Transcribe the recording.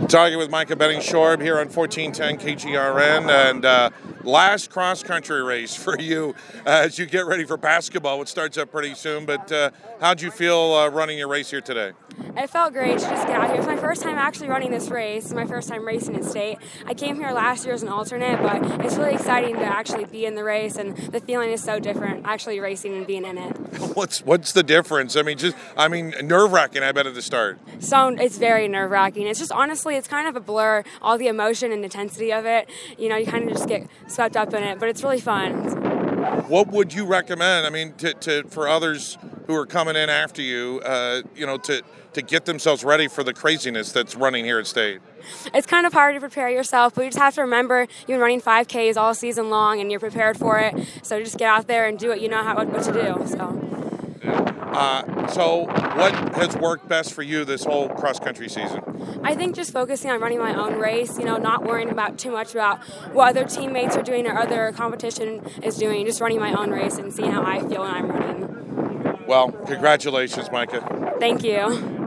Talking with Micah Benning-Shorb here on 1410 KGRN, and last cross-country race for you as you get ready for basketball, which starts up pretty soon. But how'd you feel running your race here today? It felt great to just get out here. It's my first time actually running this race. It's my first time racing in state. I came here last year as an alternate, but it's really exciting to actually be in the race, and the feeling is so different actually racing and being in it. What's the difference? I mean, nerve-wracking, I bet, at the start. So it's very nerve-wracking. It's just, honestly, it's kind of a blur, all the emotion and intensity of it. You know, you kind of just get swept up in it, but it's really fun. What would you recommend, I mean, for others who are coming in after you, to get themselves ready for the craziness that's running here at State? It's kind of hard to prepare yourself, but you just have to remember you've been running 5Ks all season long and you're prepared for it. So just get out there and do what you know what to do. So what has worked best for you this whole cross-country season? I think just focusing on running my own race, not worrying too much about what other teammates are doing or other competition is doing, just running my own race and seeing how I feel when I'm running. Well, congratulations, Micah. Thank you.